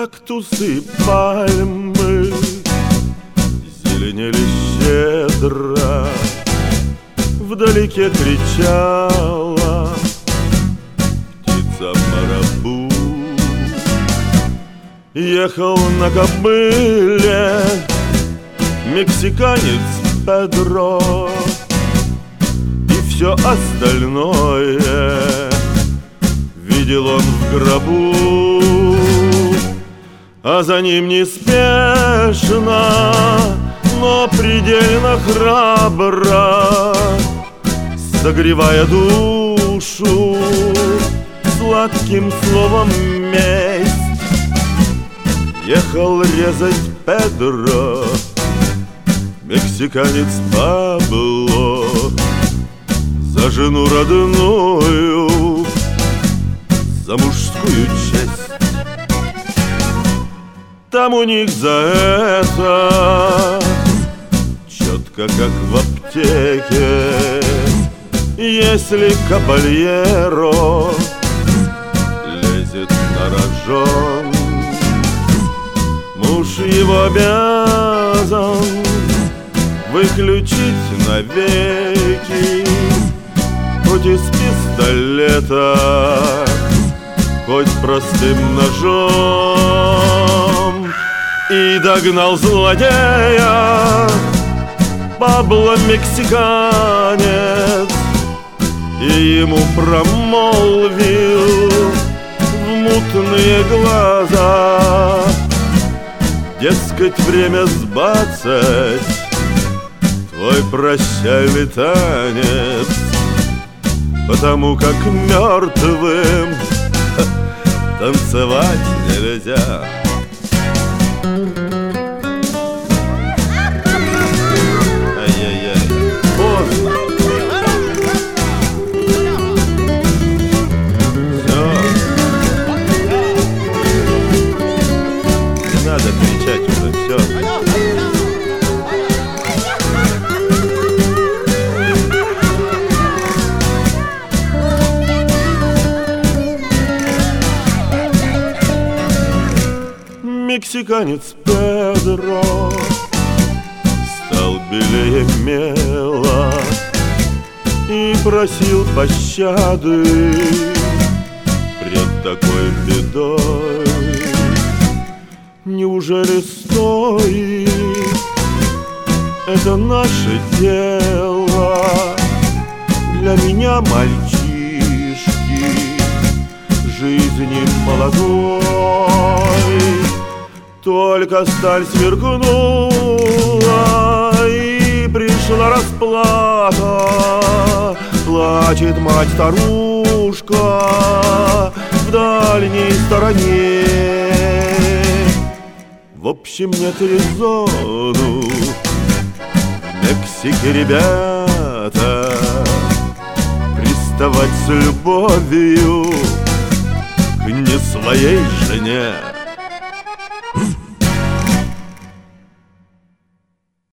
Кактусы, пальмы зеленели щедро, вдалеке кричала птица-барабу. Ехал на кобыле мексиканец Педро, и все остальное видел он в гробу. А за ним неспешно, но предельно храбро, согревая душу сладким словом месть, ехал резать Педро мексиканец Пабло за жену родную, за мужскую честь. Там у них за это четко, как в аптеке, если кабальеро лезет на рожон, муж его обязан выключить навеки, хоть из пистолета, хоть простым ножом. И догнал злодея Пабло мексиканец, и ему промолвил в мутные глаза: дескать, время сбацать твой прощальный танец, потому как мертвым танцевать нельзя. Ай-яй-яй, поздно. Все. Не надо кричать уже, все. Мексиканец Педро стал белее мела и просил пощады пред такой бедой. Неужели стоит это наше дело для меня, мальчишки, жизни молодой? Только сталь сверкнула, и пришла расплата. Плачет мать-старушка в дальней стороне. В общем, нет резону в Мексике, ребята, приставать с любовью к не своей жене.